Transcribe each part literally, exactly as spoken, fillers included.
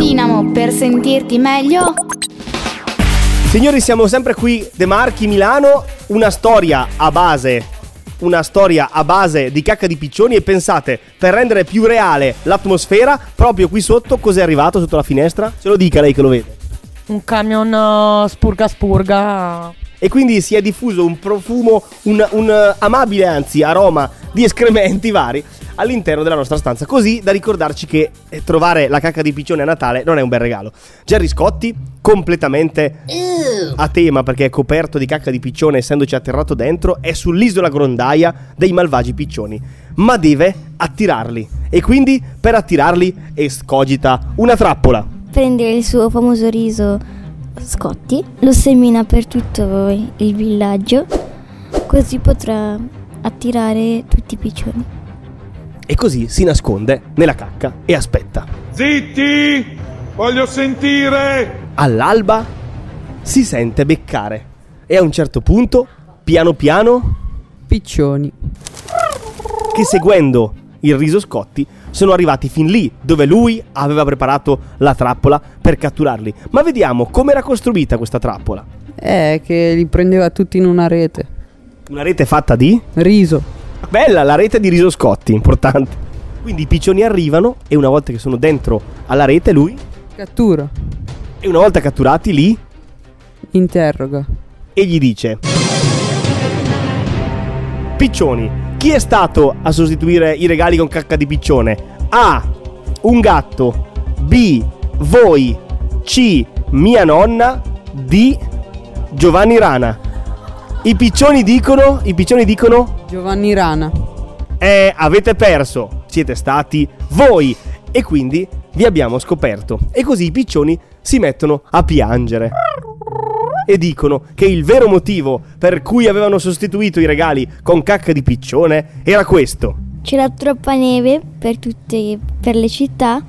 Dinamo per sentirti meglio. Signori, siamo sempre qui, De Marchi, Milano. Una storia a base Una storia a base di cacca di piccioni. E pensate, per rendere più reale l'atmosfera, proprio qui sotto cos'è arrivato sotto la finestra? Ce lo dica lei che lo vede. Un camion uh, spurga spurga. E quindi si è diffuso un profumo, un, un uh, amabile anzi aroma di escrementi vari all'interno della nostra stanza, così da ricordarci che eh, trovare la cacca di piccione a Natale non è un bel regalo. Gerry Scotti, completamente a tema perché è coperto di cacca di piccione, essendoci atterrato dentro, è sull'isola grondaia dei malvagi piccioni, ma deve attirarli, e quindi per attirarli escogita una trappola. Prende il suo famoso riso Scotti, lo semina per tutto il villaggio, così potrà attirare tutti i piccioni. E così si nasconde nella cacca e aspetta. Zitti! Voglio sentire! All'alba si sente beccare e a un certo punto, piano piano, Piccioni. che seguendo il riso Scotti sono arrivati fin lì dove lui aveva preparato la trappola per catturarli. Ma vediamo come era costruita questa trappola. Eh, che li prendeva tutti in una rete. Una rete fatta di? Riso. Bella, la rete di riso Scotti, importante. Quindi i piccioni arrivano e una volta che sono dentro alla rete lui Cattura. e una volta catturati li Interroga. e gli dice: piccioni, chi è stato a sostituire i regali con cacca di piccione? A. Un gatto. B. Voi. C. Mia nonna. D. Giovanni Rana. I piccioni dicono I piccioni dicono Giovanni Rana. Eh, avete perso. Siete stati voi. E quindi vi abbiamo scoperto. E così i piccioni si mettono a piangere e dicono che il vero motivo per cui avevano sostituito i regali con cacca di piccione era questo. C'era troppa neve per tutte per le città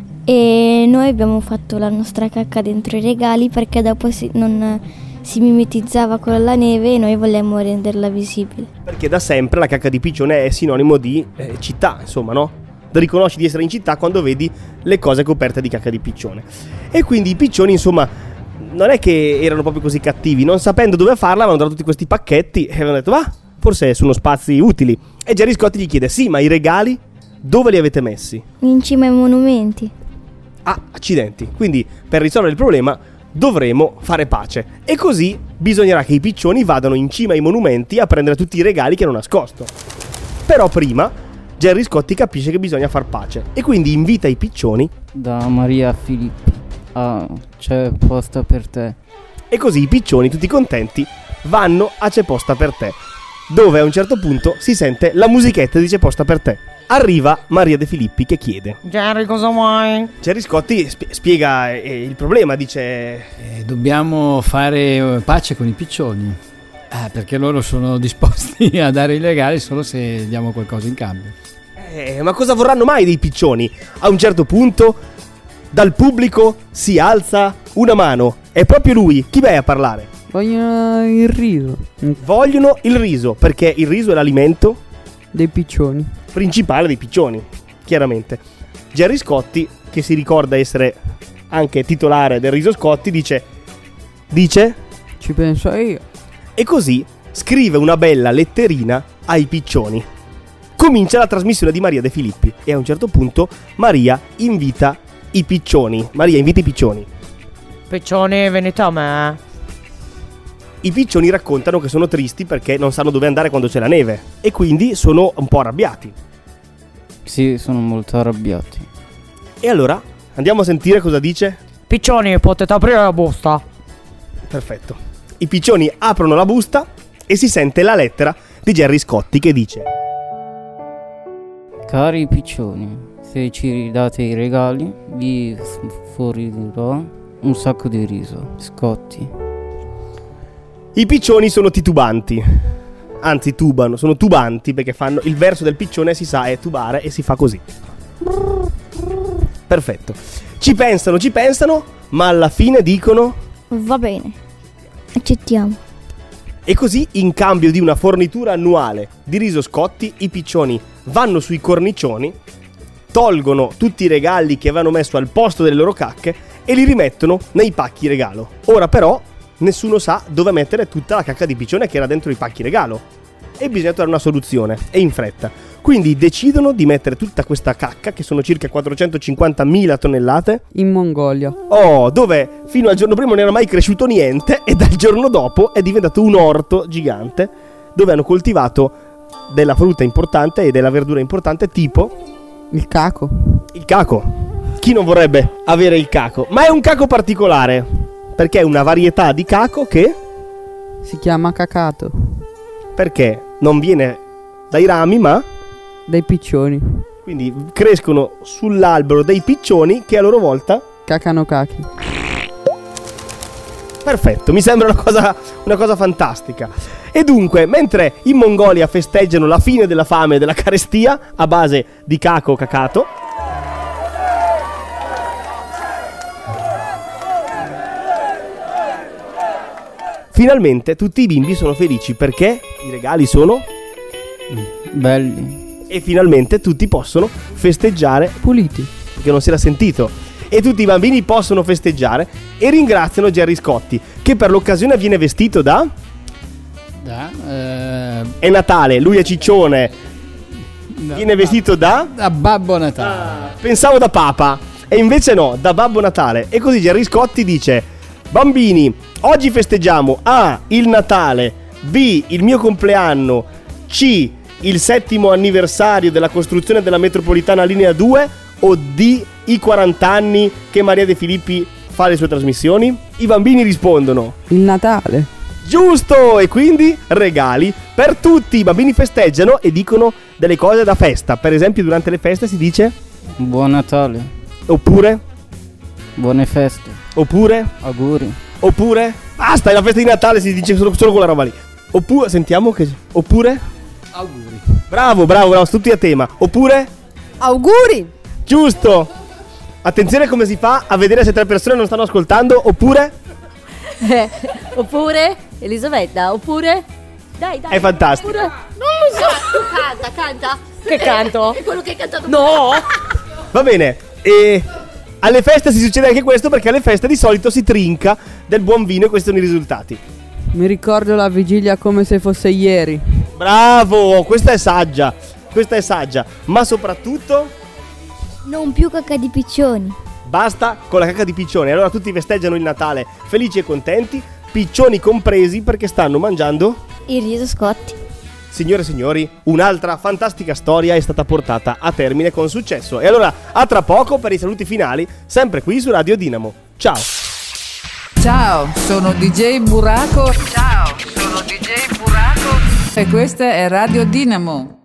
e noi abbiamo fatto la nostra cacca dentro i regali perché dopo si, non si mimetizzava con la neve e noi vogliamo renderla visibile. Perché da sempre la cacca di piccione è sinonimo di eh, città, insomma, no? Riconosci di essere in città quando vedi le cose coperte di cacca di piccione. E quindi i piccioni, insomma, non è che erano proprio così cattivi. Non sapendo dove farla, avevano dato tutti questi pacchetti e avevano detto: va, forse sono spazi utili. E Gerry Scotti gli chiede: sì, ma i regali dove li avete messi? In cima ai monumenti. Ah, accidenti. Quindi per risolvere il problema dovremo fare pace. E così bisognerà che i piccioni vadano in cima ai monumenti a prendere tutti i regali che hanno nascosto. Però prima Gerry Scotti capisce che bisogna far pace e quindi invita i piccioni da Maria Filippi. Ah, c'è posta per te. E così i piccioni, tutti contenti, vanno a C'è posta per te, dove a un certo punto si sente la musichetta di C'è posta per te. Arriva Maria De Filippi che chiede: Gerry, cosa vuoi? Gerry Scotti sp- spiega eh, il problema, dice: eh, dobbiamo fare pace con i piccioni, eh, perché loro sono disposti a dare i regali solo se diamo qualcosa in cambio. Eh, ma cosa vorranno mai dei piccioni? A un certo punto dal pubblico si alza una mano. È proprio lui. Chi vai a parlare? Vogliono il riso. Vogliono il riso, perché il riso è l'alimento dei piccioni principale dei piccioni, chiaramente. Gerry Scotti, che si ricorda essere anche titolare del riso Scotti, dice Dice ci penso io. E così scrive una bella letterina ai piccioni. Comincia la trasmissione di Maria De Filippi e a un certo punto Maria invita i piccioni. Maria invita i piccioni. Piccioni, venite a me. I piccioni raccontano che sono tristi perché non sanno dove andare quando c'è la neve e quindi sono un po' arrabbiati. Sì, sono molto arrabbiati. E allora andiamo a sentire cosa dice. Piccioni, potete aprire la busta. Perfetto. I piccioni aprono la busta e si sente la lettera di Gerry Scotti che dice: cari piccioni, se ci ridate i regali vi fornirò un sacco di riso. Scotti. I piccioni sono titubanti, anzi tubano, sono tubanti perché fanno il verso del piccione, si sa, è tubare e si fa così. Perfetto. Ci pensano, ci pensano, ma alla fine dicono: va bene, accettiamo. E così, in cambio di una fornitura annuale di riso Scotti, i piccioni vanno sui cornicioni tolgono tutti i regali che avevano messo al posto delle loro cacche e li rimettono nei pacchi regalo. Ora però nessuno sa dove mettere tutta la cacca di piccione che era dentro i pacchi regalo e bisogna trovare una soluzione, e in fretta. Quindi decidono di mettere tutta questa cacca, che sono circa quattrocentocinquantamila tonnellate, In Mongolia. oh, dove fino al giorno prima non era mai cresciuto niente e dal giorno dopo è diventato un orto gigante dove hanno coltivato della frutta importante e della verdura importante, tipo Il caco. il caco. Chi non vorrebbe avere il caco? Ma è un caco particolare, perché è una varietà di caco che, Si chiama cacato. perché non viene dai rami, ma Dei piccioni. quindi crescono sull'albero dei piccioni che a loro volta... Cacano cachi. Perfetto, mi sembra una cosa, una cosa fantastica. E dunque, mentre in Mongolia festeggiano la fine della fame e della carestia a base di caco cacato, finalmente tutti i bimbi sono felici perché i regali sono... Belli. E finalmente tutti possono festeggiare, Puliti. perché non si era sentito. E tutti i bambini possono festeggiare e ringraziano Gerry Scotti, che per l'occasione viene vestito da... Da, eh, È Natale, lui è ciccione, da- viene vestito da... da Babbo Natale. Pensavo da Papa, e invece no, da Babbo Natale. E così Gerry Scotti dice: bambini, oggi festeggiamo A. il Natale, B. il mio compleanno, C. il settimo anniversario della costruzione della metropolitana linea due, o D. i quaranta anni che Maria De Filippi fa le sue trasmissioni? I bambini rispondono Il Natale. giusto, e quindi regali per tutti. I bambini festeggiano e dicono delle cose da festa. Per esempio durante le feste si dice Buon Natale. oppure, Buone feste. oppure, Auguri. oppure, basta, è la festa di Natale, si dice solo, solo quella roba lì. Oppure, sentiamo che, oppure, Auguri. bravo, bravo, bravo, tutti a tema. Oppure, Auguri! giusto. Attenzione come si fa a vedere se tre persone non stanno ascoltando. Oppure, Oppure Elisabetta, oppure dai dai. è fantastico. Oppure non lo so. Canta, canta. Che canto? È quello che hai cantato. No! Va bene, e alle feste si succede anche questo, perché alle feste di solito si trinca del buon vino, e questi sono i risultati. Mi ricordo la vigilia come se fosse ieri. Bravo, questa è saggia, questa è saggia, ma soprattutto Non più cacca di piccioni. basta con la cacca di piccione. Allora tutti festeggiano il Natale felici e contenti, piccioni compresi, perché stanno mangiando. Il riso Scotti. Signore e signori, un'altra fantastica storia è stata portata a termine con successo. E allora a tra poco per i saluti finali, sempre qui su Radio Dinamo. Ciao. Ciao, sono D J Buraco. Ciao, sono D J Buraco. E questa è Radio Dinamo.